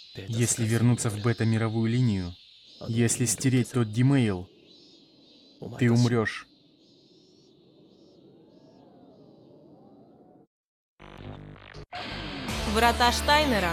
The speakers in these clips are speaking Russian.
Если вернуться в бета-мировую линию, если стереть тот Димейл, ты умрешь. Врата Штайнера.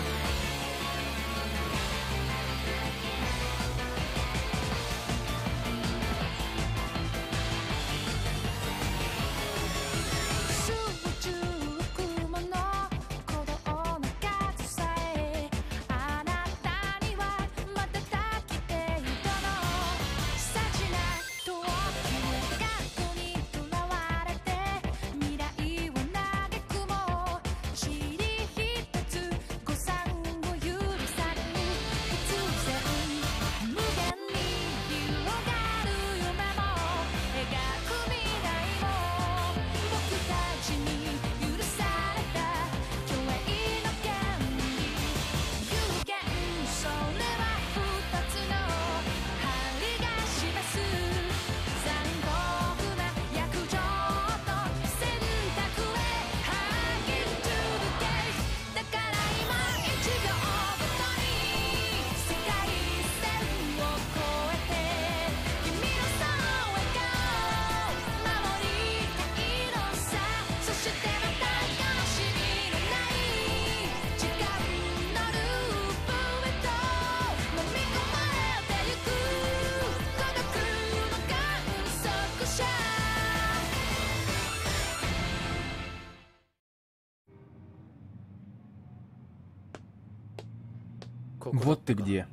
Вот ты где.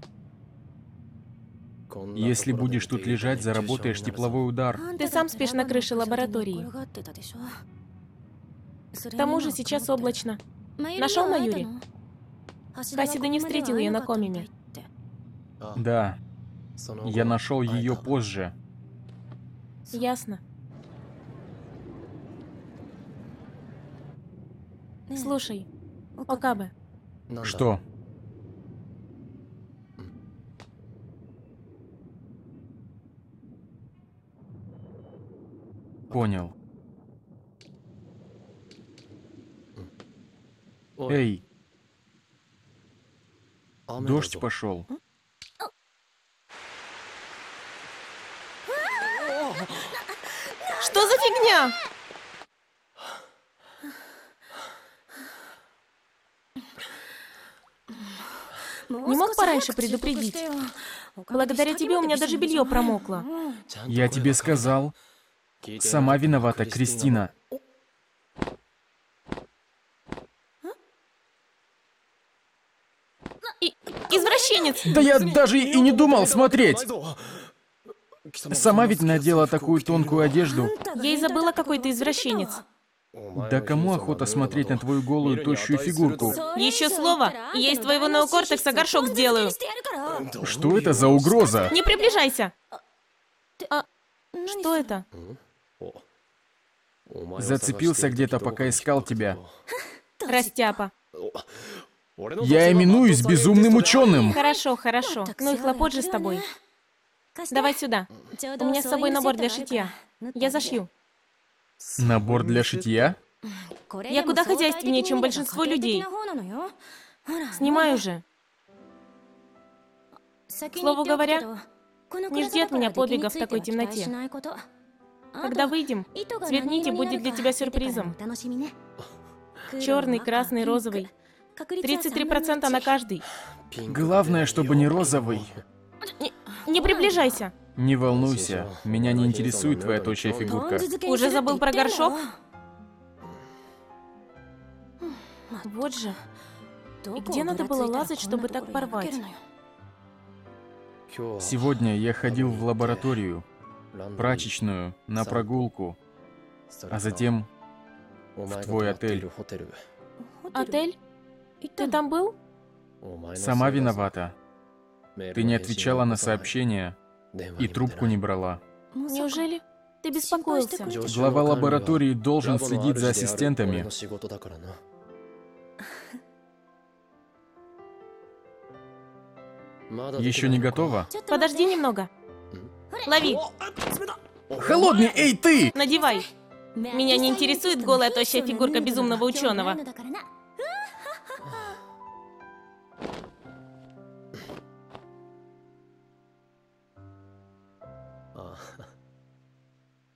Если будешь тут лежать, заработаешь тепловой удар. Ты сам спишь на крыше лаборатории. К тому же сейчас облачно. Нашел Маюри? Хасида не встретил ее на Комиме. Да, я нашел ее позже. Ясно. Слушай, Окабе, Что? Понял. Эй, дождь пошел. что за фигня? Не мог пораньше предупредить? Благодаря тебе у меня даже белье промокло. Я тебе сказал. Сама виновата, Кристина. Извращенец! Да я даже и не думал смотреть. Сама ведь надела такую тонкую одежду. Я и забыла, какой ты извращенец. Да кому охота смотреть на твою голую, тощую фигурку? Еще слово, и я из твоего неокортекса горшок сделаю. Что это за угроза? Не приближайся! Что это? Зацепился где-то, пока искал тебя. Растяпа. Я именуюсь безумным ученым. Хорошо, хорошо. Ну и хлопот же с тобой. Давай сюда. У меня с собой набор для шитья. Я зашью. Набор для шитья? Я куда хозяйственнее, чем большинство людей. Снимаю же. К слову говоря, не жди от меня подвига в такой темноте. Когда выйдем, цвет нити будет для тебя сюрпризом. Черный, красный, розовый. 33% на каждый. Главное, чтобы не розовый. Не приближайся. Не волнуйся, меня не интересует твоя тощая фигурка. Уже забыл про горшок? Вот же. И где надо было лазать, чтобы так порвать? Сегодня я ходил в лабораторию, прачечную, на прогулку, а затем в твой отель. Отель? Ты там был? Сама виновата. Ты не отвечала на сообщения и трубку не брала. Неужели ты беспокоился? Глава лаборатории должен следить за ассистентами. Еще не готова? Подожди немного. Лови. Холодный, эй ты! Надевай. Меня не интересует голая тощая фигурка безумного ученого.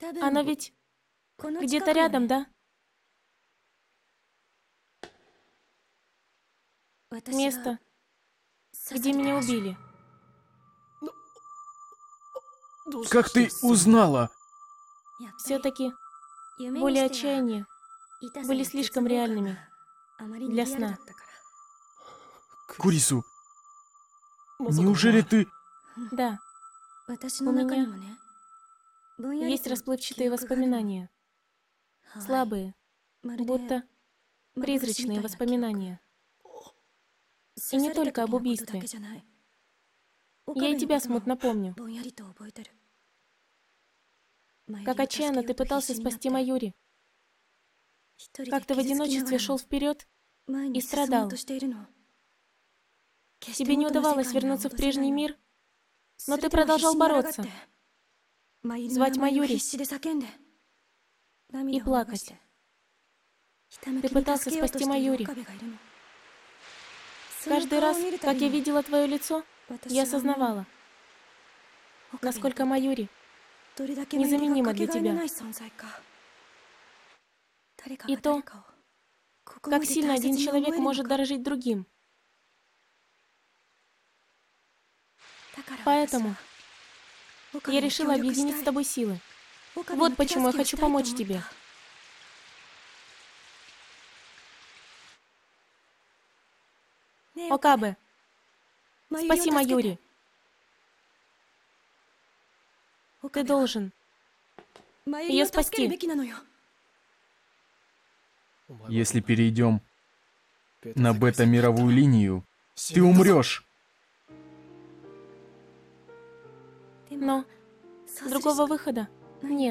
Оно ведь где-то рядом, да? Место, где меня убили. Как ты узнала? Все-таки боли и отчаяние были слишком реальными для сна. Курису, неужели ты... Да, у меня есть расплывчатые воспоминания. Слабые, будто призрачные воспоминания. И не только об убийстве. Я и тебя смутно помню. Как отчаянно ты пытался спасти Маюри. Как ты в одиночестве шел вперед и страдал. Тебе не удавалось вернуться в прежний мир, но ты продолжал бороться, звать Маюри и плакать. Ты пытался спасти Маюри. Каждый раз, как я видела твое лицо, я осознавала, насколько Маюри незаменима для тебя. И то, как сильно один человек может дорожить другим. Поэтому я решила объединить с тобой силы. Вот почему я хочу помочь тебе. Окабе, спаси Маюри. Ты должен ее спасти. Если перейдем на бета-мировую линию, ты умрешь. Но другого выхода нет.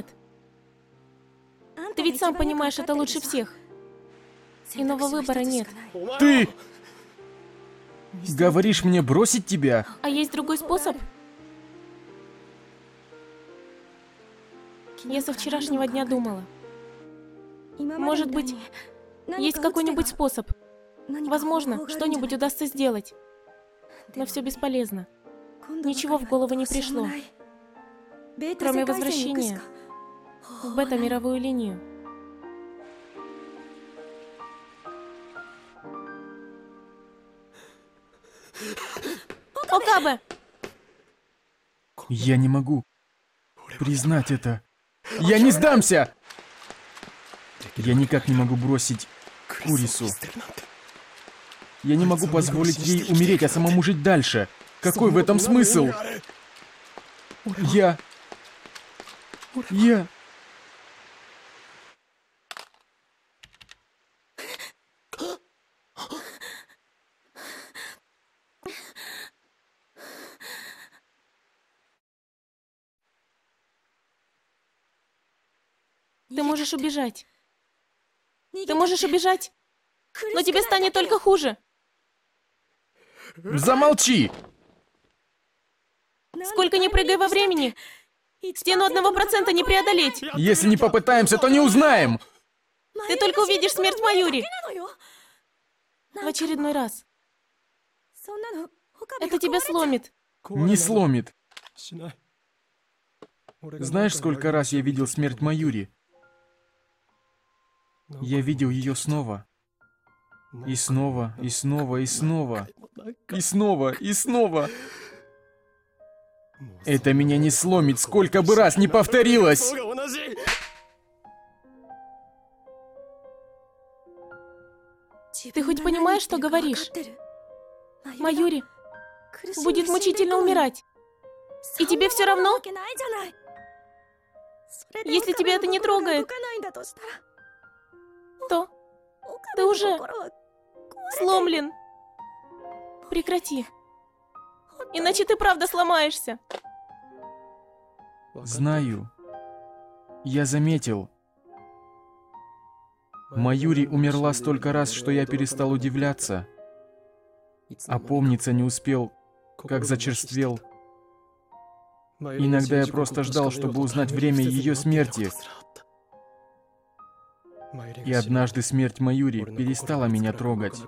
Ты ведь сам понимаешь, это лучше всех. Иного выбора нет. Ты говоришь мне бросить тебя? А есть другой способ? Я со вчерашнего дня думала. Может быть, есть какой-нибудь способ. Возможно, что-нибудь удастся сделать. Но все бесполезно. Ничего в голову не пришло, кроме возвращения в бета-мировую линию. Окабе! Я не могу признать это. Я не сдамся! Я никак не могу бросить Курису. Я не могу позволить ей умереть, а самому жить дальше. Какой в этом смысл? Я... Ты можешь убежать. Ты можешь убежать, но тебе станет только хуже. Замолчи! Сколько ни прыгай во времени, стену 1% не преодолеть. Если не попытаемся, то не узнаем! Ты только увидишь смерть Маюри. В очередной раз. Это тебя сломит. Не сломит. Знаешь, сколько раз я видел смерть Маюри? Я видел ее снова. И снова, и снова, и снова. И снова, и снова. Это меня не сломит, сколько бы раз не повторилось! Ты хоть понимаешь, что говоришь? Маюри будет мучительно умирать. И тебе все равно? Если тебя это не трогает, то ты уже сломлен. Прекрати. Иначе ты правда сломаешься. Знаю. Я заметил. Маюри умерла столько раз, что я перестал удивляться. Опомниться не успел, как зачерствел. Иногда я просто ждал, чтобы узнать время ее смерти. И однажды смерть Маюри перестала меня трогать.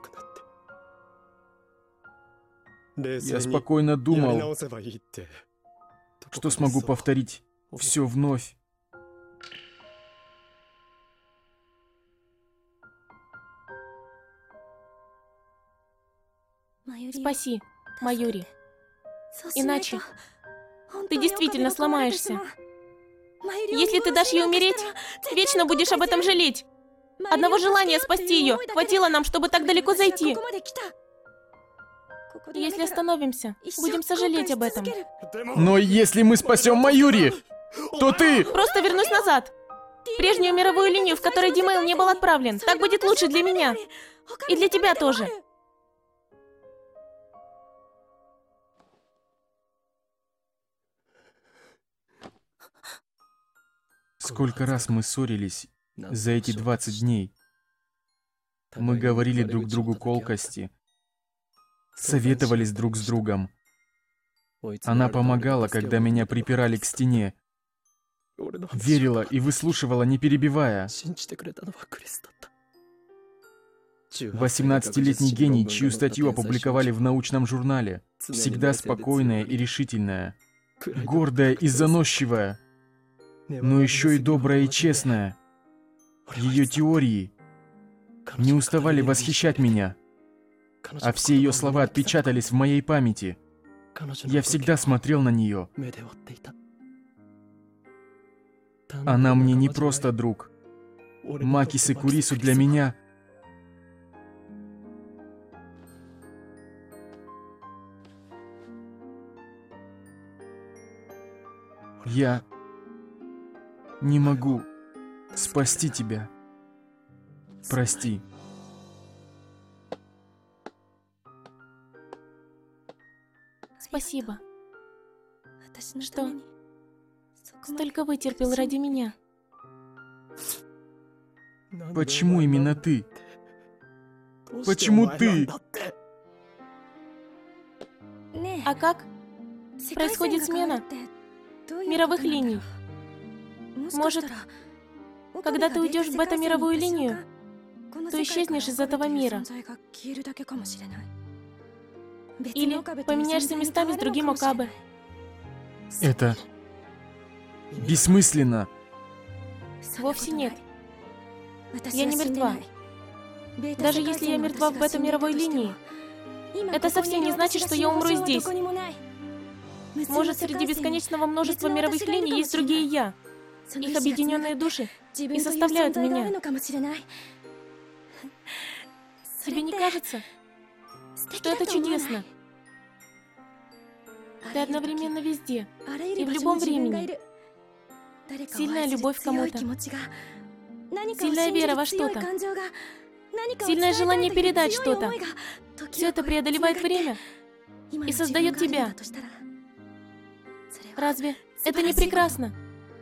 Я спокойно думал, что смогу повторить все вновь. Спаси, Майори. Иначе ты действительно сломаешься. Если ты дашь ей умереть, вечно будешь об этом жалеть. Одного желания спасти ее хватило нам, чтобы так далеко зайти. Если остановимся, будем сожалеть об этом. Но если мы спасем Майори, то ты... Просто вернусь назад. В прежнюю мировую линию, в которой Димейл не был отправлен. Так будет лучше для меня. И для тебя тоже. Сколько раз мы ссорились за эти 20 дней. Мы говорили друг другу колкости, советовались друг с другом. Она помогала, когда меня припирали к стене. Верила и выслушивала, не перебивая. 18-летний гений, чью статью опубликовали в научном журнале. Всегда спокойная и решительная. Гордая и заносчивая. Но еще и добрая и честная. Ее теории не уставали восхищать меня. А все ее слова отпечатались в моей памяти. Я всегда смотрел на нее. Она мне не просто друг. Макис и Курису для меня... Я не могу спасти тебя. Прости. Спасибо, что столько вытерпел ради меня. Почему именно ты? Почему ты? А как происходит смена мировых линий? Может, когда ты уйдешь в бета-мировую линию, то исчезнешь из этого мира. Или поменяешься местами с другим Окабе. Это бессмысленно. Вовсе нет. Я не мертва. Даже если я мертва в бета-мировой линии, это совсем не значит, что я умру здесь. Может, среди бесконечного множества мировых линий есть другие я. Их объединенные души и составляют меня. Тебе не кажется, что это чудесно? Ты одновременно везде и в любом времени. Сильная любовь к кому-то, сильная вера во что-то, сильное желание передать что-то. Все это преодолевает время и создает тебя. Разве это не прекрасно?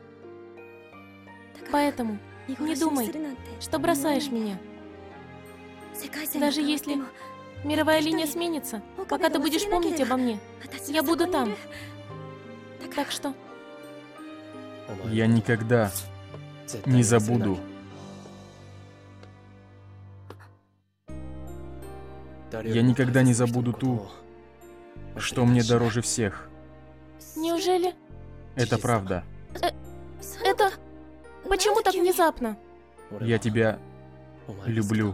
Поэтому не думай, что бросаешь меня. Даже если мировая линия сменится, пока ты будешь помнить обо мне, я буду там. Так что... Я никогда не забуду. Я никогда не забуду ту, что мне дороже всех. Неужели? Это правда. Это... Почему так внезапно? Я тебя люблю.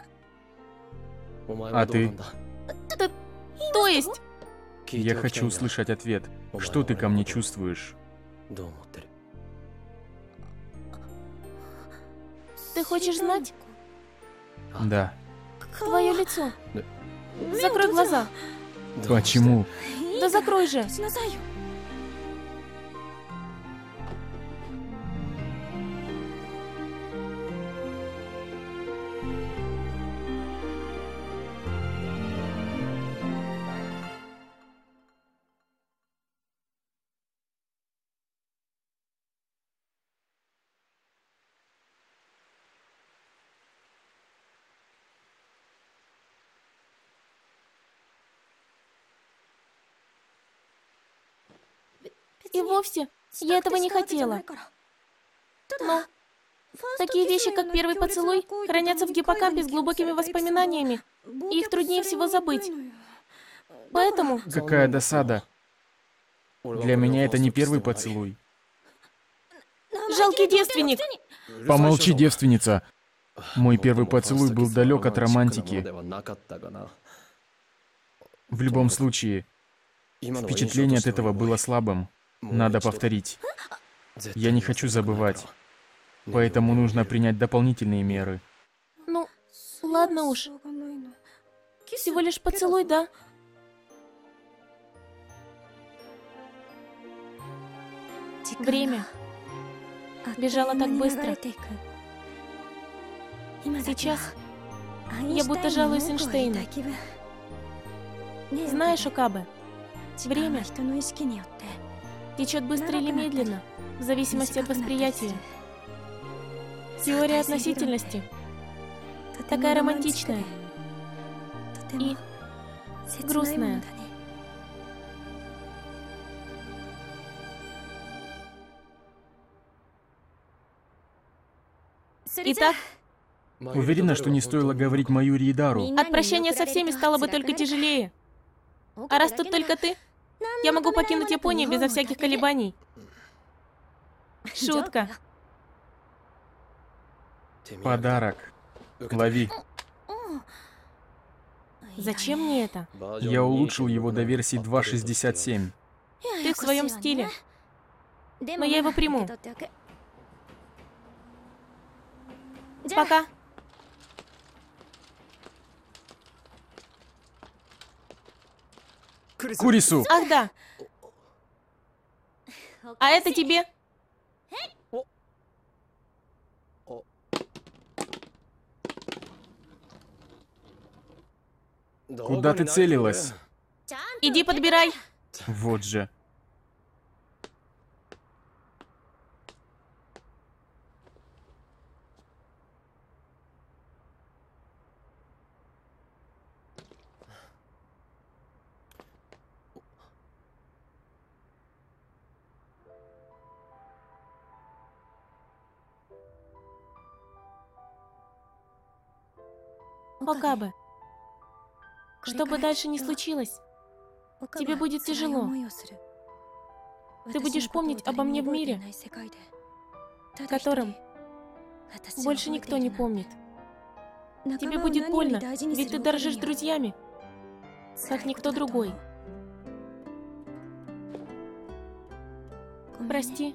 А ты? То есть? Я хочу услышать ответ. Что ты ко мне чувствуешь? Ты хочешь знать? Да. Твое лицо. Закрой глаза. Почему? Да закрой же. И вовсе я этого не хотела. Но такие вещи, как первый поцелуй, хранятся в гиппокампе с глубокими воспоминаниями, и их труднее всего забыть. Поэтому... Какая досада. Для меня это не первый поцелуй. Жалкий девственник! Помолчи, девственница. Мой первый поцелуй был далек от романтики. В любом случае, впечатление от этого было слабым. Надо повторить. Я не хочу забывать. Поэтому нужно принять дополнительные меры. Ну, ладно уж. Всего лишь поцелуй, да? Время бежало так быстро. Сейчас я будто жалуюсь Эйнштейну. Знаешь, Окабе, время течет быстро или медленно, в зависимости от восприятия. Теория относительности такая романтичная и грустная. Итак, Уверена, что не стоило говорить Майюри и Дару. от прощания со всеми стало бы только тяжелее. А раз тут только ты, я могу покинуть Японию безо всяких колебаний. Шутка. Подарок. Лови. Зачем мне это? Я улучшил его до версии 2.67. Ты в своем стиле. Но я его приму. Пока. Курису! Ах да. А это тебе. Куда ты целилась? Иди подбирай. Вот же. Окабе, что бы дальше ни случилось, тебе будет тяжело. Ты будешь помнить обо мне в мире, в котором больше никто не помнит. Тебе будет больно, ведь ты дорожишь друзьями, как никто другой. Прости,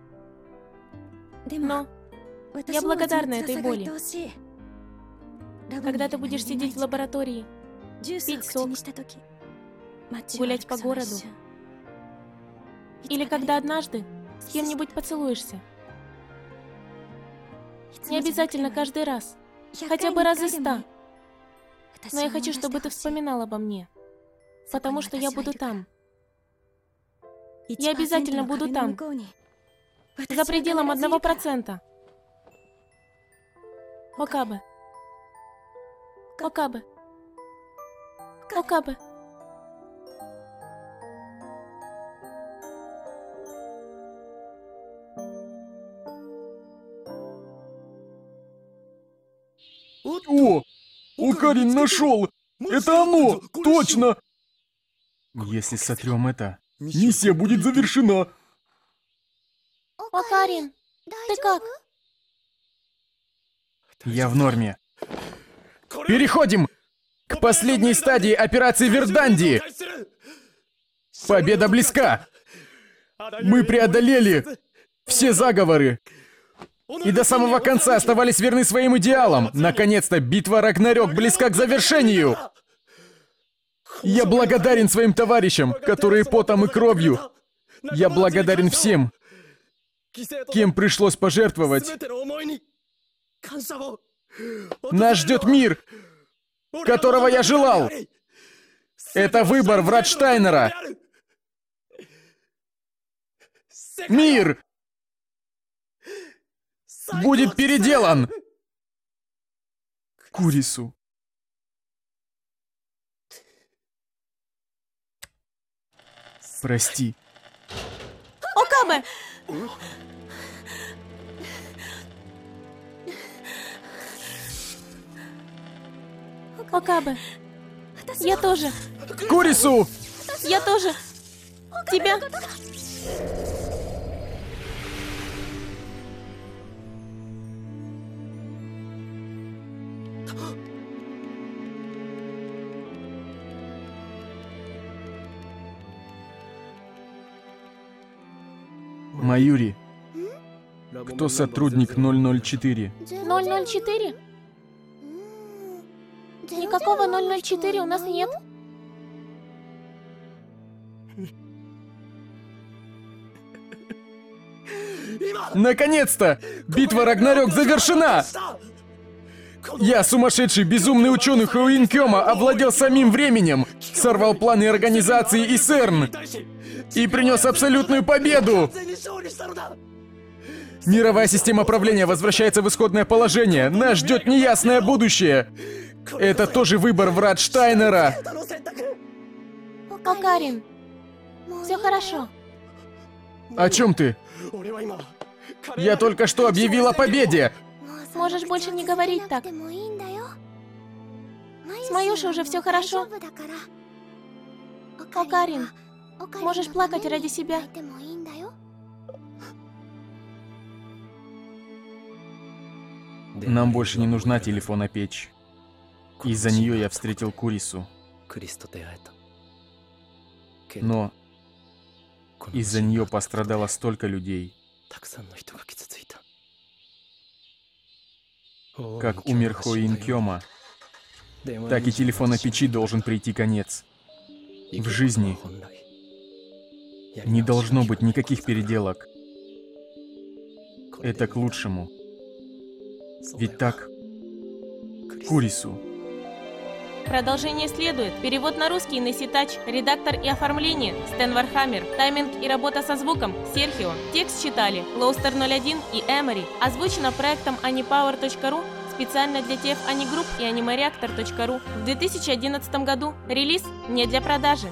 но я благодарна этой боли. Когда ты будешь сидеть в лаборатории, пить сок, гулять по городу, или когда однажды с кем-нибудь поцелуешься. Не обязательно каждый раз, хотя бы раза 100. Но я хочу, чтобы ты вспоминал обо мне, потому что я буду там. Я обязательно буду там, за пределом 1%. Окабе. Окабе. Окабе. О! Окарин нашел! Это оно! Точно! Если сотрем это, миссия будет завершена! Окарин, ты как? Я в норме. Переходим к последней стадии операции Верданди! Победа близка! Мы преодолели все заговоры! И до самого конца оставались верны своим идеалам! Наконец-то битва Рагнарёк близка к завершению! Я благодарен своим товарищам, которые потом и кровью. Я благодарен всем, кем пришлось пожертвовать. Нас ждет мир, которого я желал. Это выбор Вратштайнера. Мир будет переделан. Курису. Прости. Окабе! Окабе, я тоже. Курису! Я тоже. Тебя. Майюри, кто сотрудник 004? 004? Никакого 004 у нас нет. Наконец-то! Битва Рагнарёк завершена! Я, сумасшедший безумный ученый Хоин Кёма, овладел самим временем, сорвал планы организации ИСЕРН и принес абсолютную победу! Мировая система правления возвращается в исходное положение. Нас ждет неясное будущее. Это тоже выбор врат Штайнера. О, Карин, все хорошо. О чем ты? Я только что объявил о победе. Можешь больше не говорить так. С Майюшей уже все хорошо. О, Карин, можешь плакать ради себя. Нам больше не нужна телефонопечь. Из-за нее я встретил Курису. Но из-за нее пострадало столько людей. Как умер Хоин Кёма, так и телефонопечи должен прийти конец. В жизни не должно быть никаких переделок. Это к лучшему. Ведь так, Курису. Продолжение следует. Перевод на русский Неситач. Редактор и оформление Стэн Вархаммер. Тайминг и работа со звуком Серхио. Текст читали Лоустер 01 и Эмори. Озвучено проектом animepower.ru специально для TF Anigroup и animereactor.ru в 2011 году. Релиз не для продажи.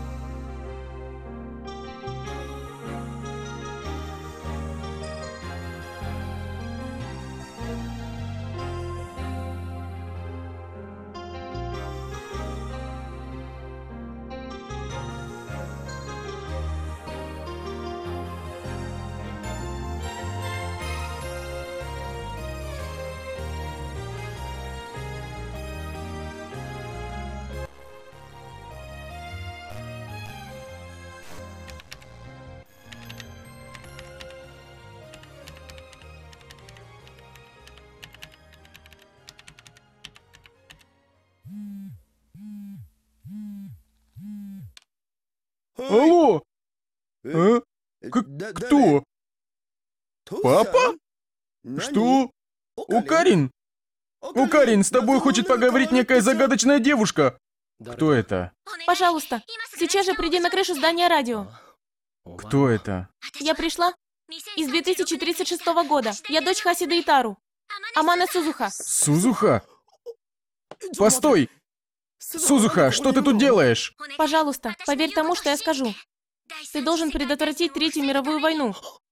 Алло! А? Кто? Папа? Что? Укарин? Укарин, с тобой хочет поговорить некая загадочная девушка. Кто это? Пожалуйста, сейчас же приди на крышу здания радио. Кто это? Я пришла из 2036 года. Я дочь Хасида Итару. Амана Сузуха. Сузуха? Постой! Сузуха, что ты тут делаешь? Пожалуйста, поверь тому, что я скажу. Ты должен предотвратить Третью мировую войну.